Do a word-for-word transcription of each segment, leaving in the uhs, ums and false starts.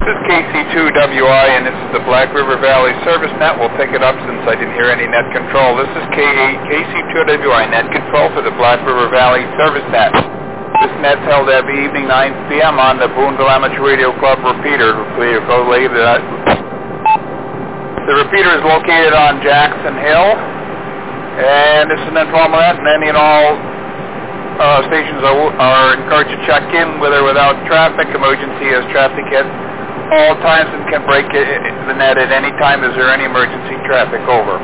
This is K C two W I, and this is the Black River Valley Service Net. We'll pick it up since I didn't hear any net control. This is K C two W I, net control for the Black River Valley Service Net. This net's held every evening, nine p m on the Boonville Amateur Radio Club repeater. The repeater is located on Jackson Hill, and this is an informal net, and any and all uh, stations are, are encouraged to check in with or without traffic, emergency as traffic hits all times, and can break it, the net at any time. Is there any emergency traffic? Over.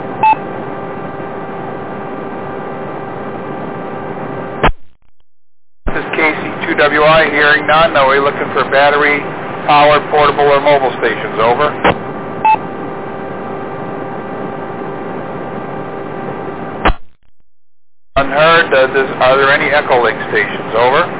This is K C two W I, hearing none. Are we looking for battery-powered, portable, or mobile stations? Over. Unheard. Uh, does, are there any Echolink stations? Over.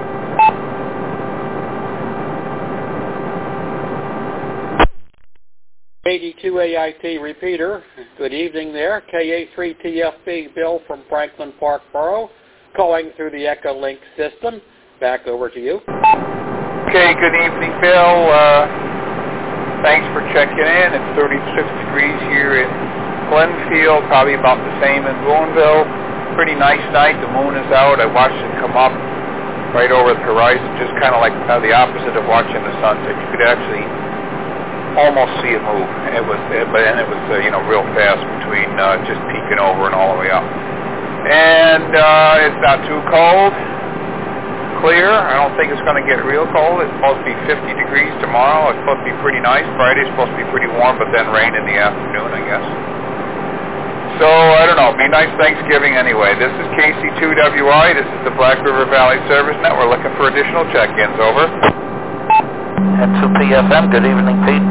eighty-two A I T repeater. Good evening there. K A three T F B, Bill from Franklin Park Borough, calling through the Echolink system. Back over to you. Okay, good evening, Bill. Uh, thanks for checking in. It's thirty-six degrees here in Glenfield, probably about the same in Boonville. Pretty nice night. The moon is out. I watched it come up right over the horizon, just kind of like uh, the opposite of watching the sunset. You could actually almost see it move. It was, it, but and it was uh, you know real fast between uh, just peeking over and all the way up. And uh, it's not too cold. Clear. I don't think it's going to get real cold. It's supposed to be fifty degrees tomorrow. It's supposed to be pretty nice. Friday's supposed to be pretty warm, but then rain in the afternoon, I guess. So I don't know. Be nice Thanksgiving anyway. This is K C two W I. This is the Black River Valley Service Net. We're looking for additional check-ins. Over. N two P F M, good evening, Pete.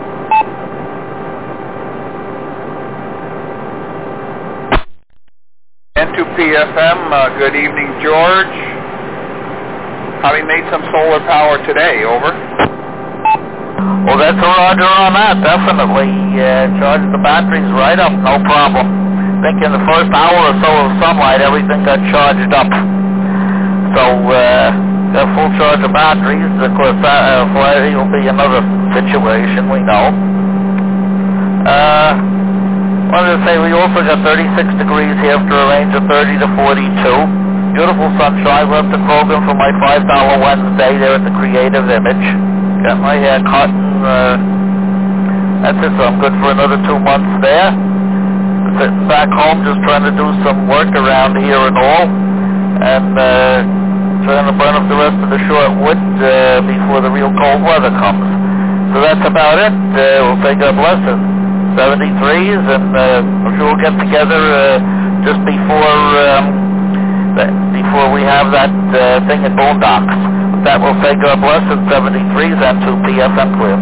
N two P F M, uh, good evening, George. Probably made some solar power today. Over. Well, that's a roger on that, definitely. Uh, charged the batteries right up, no problem. I think in the first hour or so of sunlight, everything got charged up. So, uh... a full charge of batteries. Of course, that uh, Friday will be another situation, we know. Uh, wanted to say we also got thirty-six degrees here after a range of thirty to forty-two. Beautiful sunshine. Left the program for my five dollar Wednesday there at the Creative Image. Got my hair cut, and uh, that's it, so I'm good for another two months there. Sitting back home just trying to do some work around here and all. And, uh, trying to burn up the rest of the short wood uh, before the real cold weather comes. So that's about it. Uh, we'll say God bless us. seventy-threes, and uh, I'm sure we'll get together uh, just before um, the, before we have that uh, thing at Boondocks. With that, we'll say God bless us. seventy-threes and two P F M clear.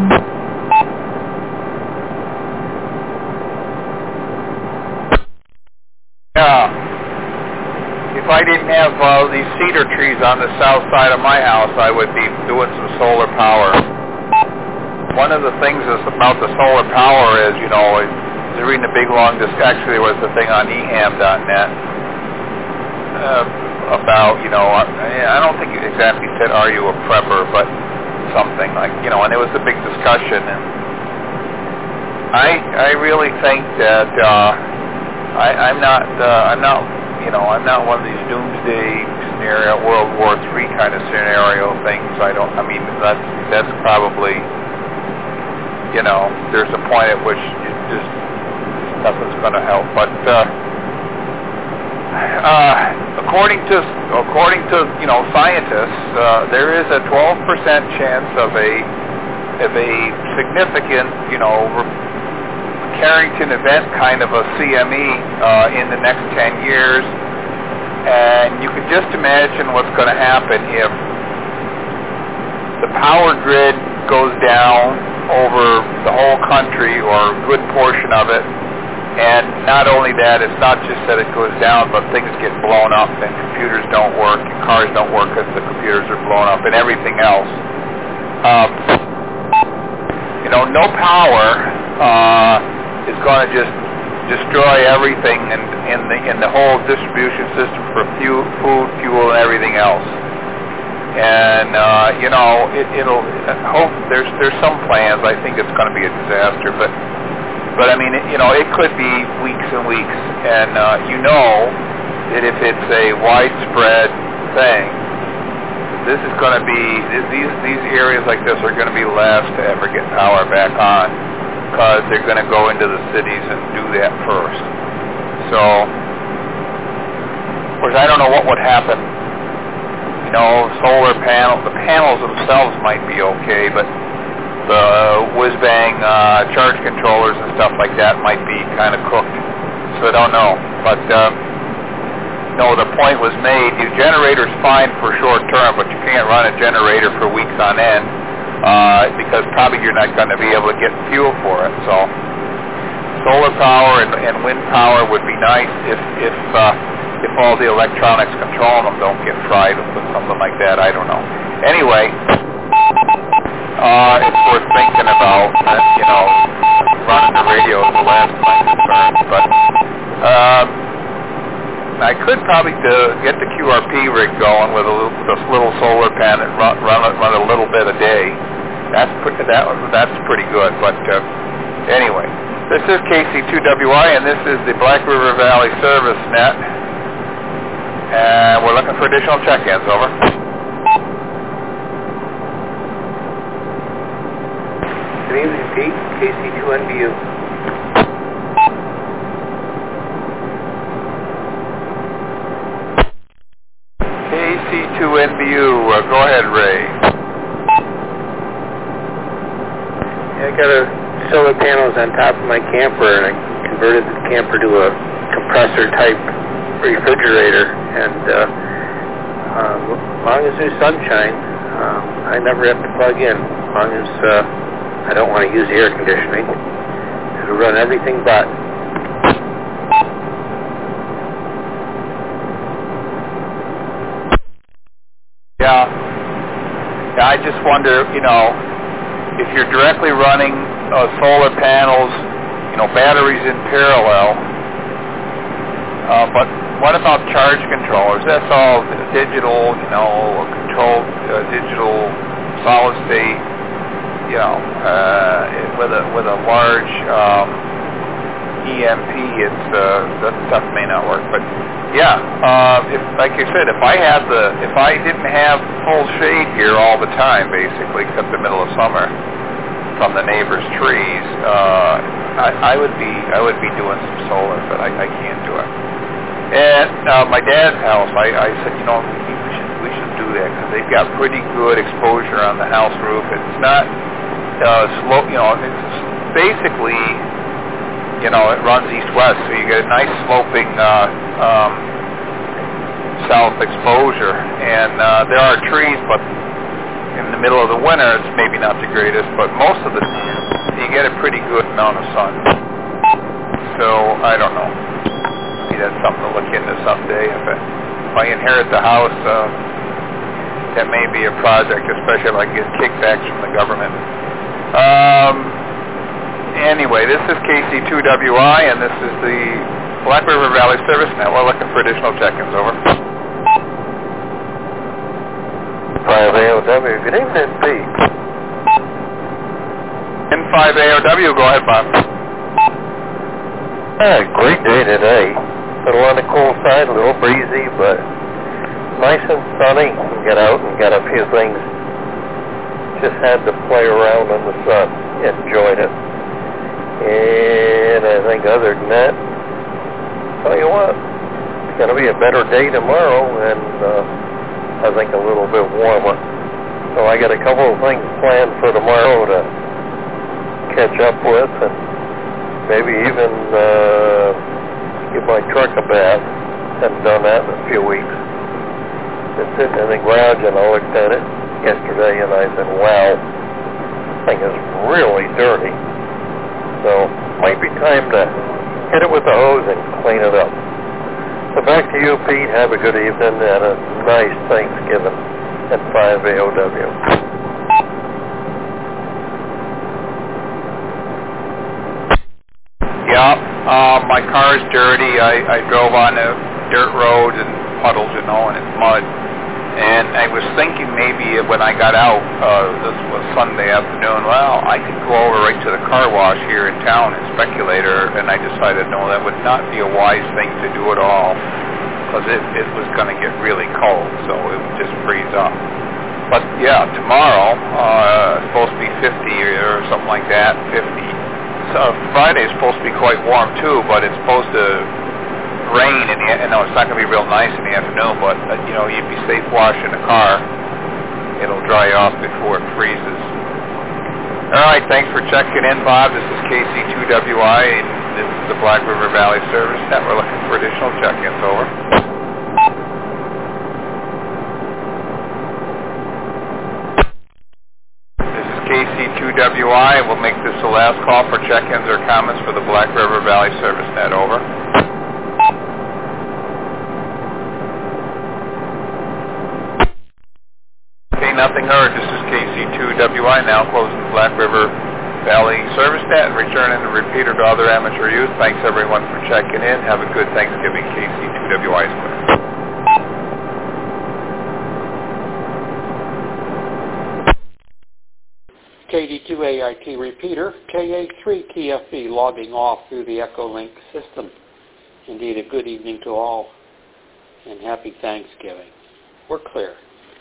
Yeah. If I didn't have uh, these cedar trees on the south side of my house, I would be doing some solar power. One of the things is about the solar power is, you know, I was reading a big long disc, actually there was the thing on eham dot net uh, about, you know, I don't think it exactly said, are you a prepper, but something like, you know, and it was a big discussion. And I I really think that uh, I, I'm not, uh, I'm not, you know, I'm not one of these doomsday scenario, World War Three kind of scenario things. I don't, I mean, that's, that's probably, you know, there's a point at which it just, nothing's going to help. But, uh, uh, according to, according to, you know, scientists, uh, there is a twelve percent chance of a, of a significant, you know, Carrington event kind of a C M E uh, in the next ten years, and you can just imagine what's going to happen if the power grid goes down over the whole country or a good portion of it. And not only that, it's not just that it goes down, but things get blown up and computers don't work and cars don't work because the computers are blown up and everything else. Um, you know, no power uh, is going to just destroy everything in, in the in the whole distribution system for fuel, food, fuel, and everything else. And uh, you know, it, it'll hope there's there's some plans. I think it's going to be a disaster, but but I mean, it, you know, it could be weeks and weeks. And uh, you know that if it's a widespread thing, this is going to be these these areas like this are going to be last to ever get power back on, because they're going to go into the cities and do that first. So, of course, I don't know what would happen. You know, solar panels, the panels themselves might be okay, but the whiz-bang uh, charge controllers and stuff like that might be kind of cooked. So I don't know. But, uh, no, the point was made. Your generator's fine for short term, but you can't run a generator for weeks on end uh, because probably you're not going to be able to get fuel for it. So solar power and, and wind power would be nice if if uh, if all the electronics controlling them don't get fried with something like that. I don't know. Anyway, uh, it's worth thinking about. Uh, you know, running the radio is the last of my concerns. But uh, I could probably uh, get the Q R P rig going with a little, with a little solar panel and run, run, run a little bit a day. That's pretty, that that's pretty good. But uh, anyway. This is K C two W I, and this is the Black River Valley Service Net, and we're looking for additional check-ins. Over. Good evening, Pete. K C two N B U. K C two N B U. Uh, go ahead, Ray. Yeah, I got a solar panels on top of my camper, and I converted the camper to a compressor type refrigerator, and uh, uh, as long as there's sunshine, um, I never have to plug in. As long as uh, I don't want to use air conditioning, it'll run everything but. Yeah. Yeah, I just wonder, you know, if you're directly running uh, solar panels, you know, batteries in parallel, uh, but what about charge controllers? That's all digital, you know, controlled uh, digital solid state, you know, uh, with a with a large um, E M P. It's uh, that stuff may not work, but yeah, uh, if like you said, if I had the if I didn't have full shade here all the time, basically, except the middle of summer, from the neighbor's trees, uh, I, I would be I would be doing some solar, but I, I can't do it. And uh, my dad's house, I, I said, you know, we should we should do that because they've got pretty good exposure on the house roof. It's not uh, slope, you know, it's basically, you know, it runs east-west, so you get a nice sloping uh, um, south exposure, and uh, there are trees, but in the middle of the winter, it's maybe not the greatest, but most of the time, you get a pretty good amount of sun. So, I don't know. Maybe that's something to look into someday. If, it, if I inherit the house, uh, that may be a project, especially if I get kickbacks from the government. Um, anyway, this is K C two W I, and this is the Black River Valley Service Net. We're looking for additional check-ins. Over. five A O W. Good evening, Pete. N five A O W, go ahead, Bob. Ah, great day today. A little on the cool side, a little breezy, but nice and sunny. Got out and got a few things. Just had to play around in the sun. Enjoyed it. And I think other than that, tell you what, it's going to be a better day tomorrow, and uh, I think a little bit warmer. So I got a couple of things planned for tomorrow to catch up with, and maybe even uh, give my truck a bath. Haven't done that in a few weeks. Been sitting in the garage and I looked at it yesterday and I said, wow, this thing is really dirty. So might be time to hit it with the hose and clean it up. So back to you, Pete. Have a good evening and a nice Thanksgiving at five A O W. Yeah, uh, my car's dirty. I, I drove on a dirt road and puddles, you know, and it's mud. And I was thinking maybe when I got out, uh, this was Sunday afternoon, well, I could go over right to the car wash here in town and speculate, or, and I decided, no, that would not be a wise thing to do at all, because it, it was going to get really cold, so it would just freeze up. But yeah, tomorrow, uh, it's supposed to be fifty or something like that, fifty. So Friday is supposed to be quite warm too, but it's supposed to rain in the, you know, it's not going to be real nice in the afternoon, but, uh, you know, you'd be safe washing the car. It'll dry off before it freezes. All right, thanks for checking in, Bob. This is K C two W I, and this is the Black River Valley Service Net. We're looking for additional check-ins. Over. This is K C two W I, and we'll make this the last call for check-ins or comments for the Black River Valley Service Net. Over. Nothing heard. This is K C two W I, now closing the Black River Valley Service Net and returning the repeater to other amateur use. Thanks everyone for checking in. Have a good Thanksgiving. K C two W I is K clear. D two A I T repeater, K A three T F B logging off through the Echolink system. Indeed, a good evening to all, and happy Thanksgiving. We're clear.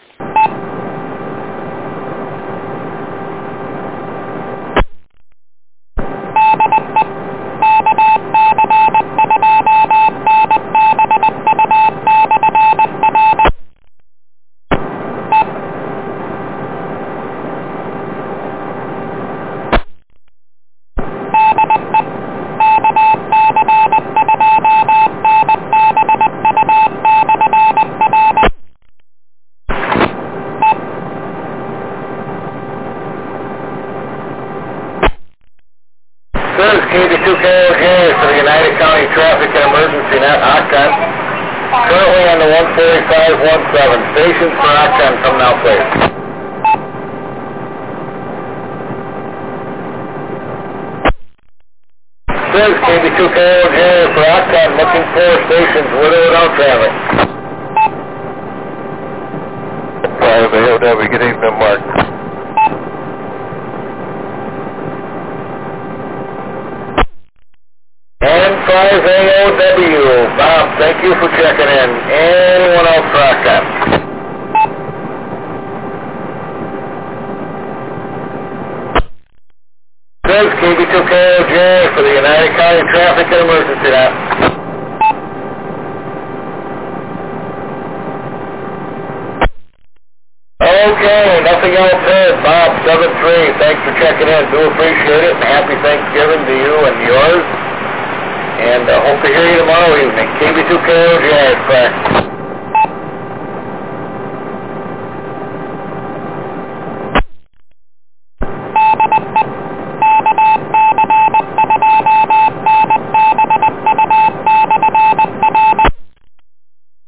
K D two K O J for the United County Traffic and Emergency Net, Octon. Currently on the one forty-five seventeen. Stations for Octon, come now, please. Says K D two K O J for Octon, looking for stations with or without traffic. five A O W, good evening, Mark. five A O W, Bob, thank you for checking in. Anyone else for Octon? Says K B two K O J for the United County Traffic and Emergency Net. Okay, nothing else said. Bob, seven three, thanks for checking in. Do appreciate it, and happy Thanksgiving to you and yours. And I uh, hope to hear you tomorrow evening. K B two K O J, correct.